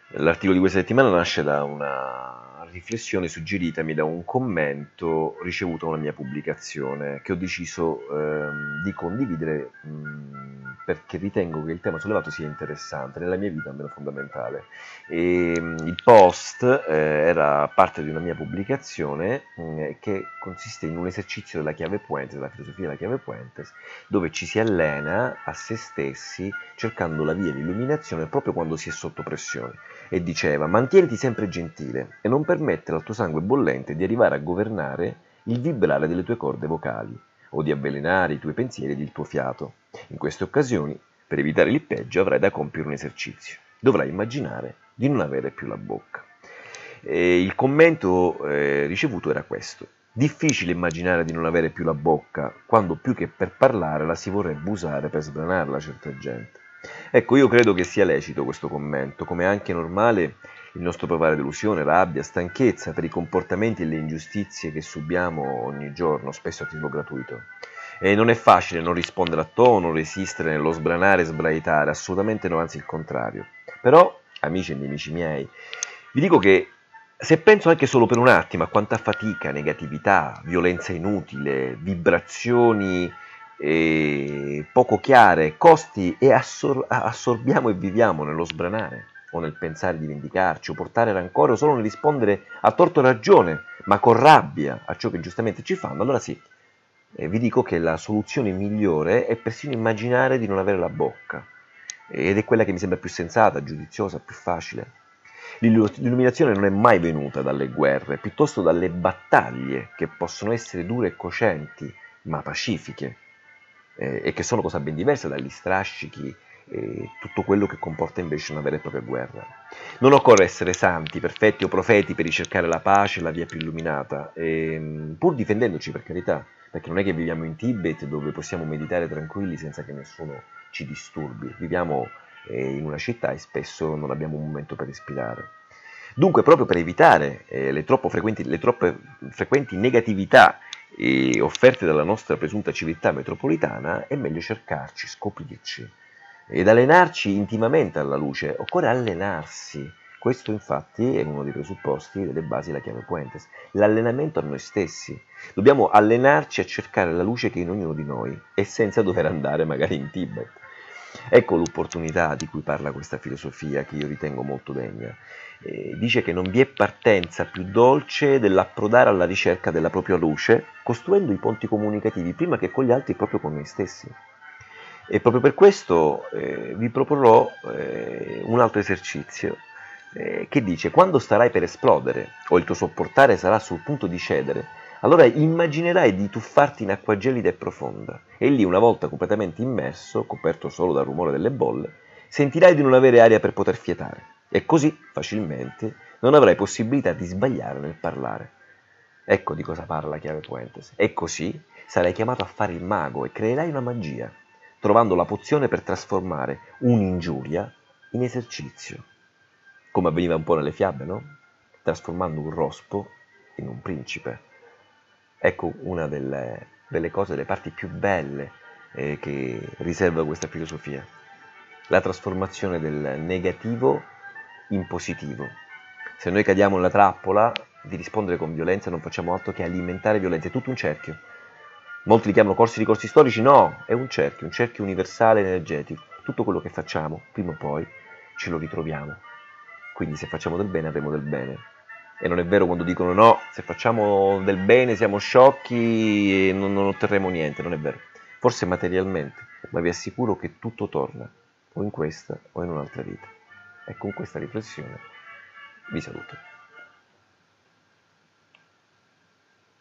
L'articolo di questa settimana nasce da una riflessione suggeritami da un commento ricevuto a una mia pubblicazione che ho deciso di condividere perché ritengo che il tema sollevato sia interessante, nella mia vita almeno fondamentale. Il post era parte di una mia pubblicazione che consiste in un esercizio della chiave Puentes, della filosofia della chiave Puentes, dove ci si allena a se stessi cercando la via di illuminazione proprio quando si è sotto pressione. E diceva: mantieniti sempre gentile e non permettere al tuo sangue bollente di arrivare a governare il vibrare delle tue corde vocali o di avvelenare i tuoi pensieri ed il tuo fiato. In queste occasioni, per evitare il peggio, avrai da compiere un esercizio. Dovrai immaginare di non avere più la bocca. E il commento ricevuto era questo: difficile immaginare di non avere più la bocca, quando più che per parlare la si vorrebbe usare per sbranarla a certa gente. Ecco, io credo che sia lecito questo commento, come è anche normale il nostro provare delusione, rabbia, stanchezza per i comportamenti e le ingiustizie che subiamo ogni giorno, spesso a titolo gratuito. E non è facile non rispondere a tono, resistere nello sbranare e sbraitare, assolutamente no, anzi il contrario. Però, amici e nemici miei, vi dico che se penso anche solo per un attimo a quanta fatica, negatività, violenza inutile, vibrazioni poco chiare, costi e assorbiamo e viviamo nello sbranare o nel pensare di vendicarci o portare rancore o solo nel rispondere a torto e ragione, ma con rabbia a ciò che giustamente ci fanno, allora sì, vi dico che la soluzione migliore è persino immaginare di non avere la bocca ed è quella che mi sembra più sensata, giudiziosa, più facile. L'illuminazione non è mai venuta dalle guerre, piuttosto dalle battaglie che possono essere dure e cocenti, ma pacifiche, e che sono cosa ben diversa dagli strascichi e tutto quello che comporta invece una vera e propria guerra. Non occorre essere santi, perfetti o profeti per ricercare la pace e la via più illuminata, pur difendendoci per carità, perché non è che viviamo in Tibet dove possiamo meditare tranquilli senza che nessuno ci disturbi, viviamo in una città e spesso non abbiamo un momento per respirare. Dunque, proprio per evitare le troppe frequenti negatività offerte dalla nostra presunta civiltà metropolitana, è meglio cercarci, scoprirci ed allenarci intimamente alla luce. Occorre allenarsi. Questo infatti è uno dei presupposti delle basi della chiave Puentes, l'allenamento a noi stessi. Dobbiamo allenarci a cercare la luce che è in ognuno di noi e senza dover andare magari in Tibet. Ecco l'opportunità di cui parla questa filosofia che io ritengo molto degna. Dice che non vi è partenza più dolce dell'approdare alla ricerca della propria luce, costruendo i ponti comunicativi prima che con gli altri proprio con noi stessi. E proprio per questo vi proporrò un altro esercizio che dice: quando starai per esplodere o il tuo sopportare sarà sul punto di cedere, allora immaginerai di tuffarti in acqua gelida e profonda e lì, una volta completamente immerso, coperto solo dal rumore delle bolle, sentirai di non avere aria per poter fiatare e così, facilmente, non avrai possibilità di sbagliare nel parlare. Ecco di cosa parla la chiave Puentes. E così sarai chiamato a fare il mago e creerai una magia, trovando la pozione per trasformare un'ingiuria in esercizio, come avveniva un po' nelle fiabe, no? Trasformando un rospo in un principe. Ecco una delle cose, delle parti più belle che riserva questa filosofia, la trasformazione del negativo in positivo. Se noi cadiamo nella trappola di rispondere con violenza non facciamo altro che alimentare violenza, è tutto un cerchio. Molti li chiamano corsi di corsi storici, no, è un cerchio universale energetico. Tutto quello che facciamo, prima o poi, ce lo ritroviamo. Quindi se facciamo del bene avremo del bene. E non è vero quando dicono no, se facciamo del bene siamo sciocchi e non otterremo niente, non è vero. Forse materialmente, ma vi assicuro che tutto torna, o in questa o in un'altra vita. E con questa riflessione vi saluto.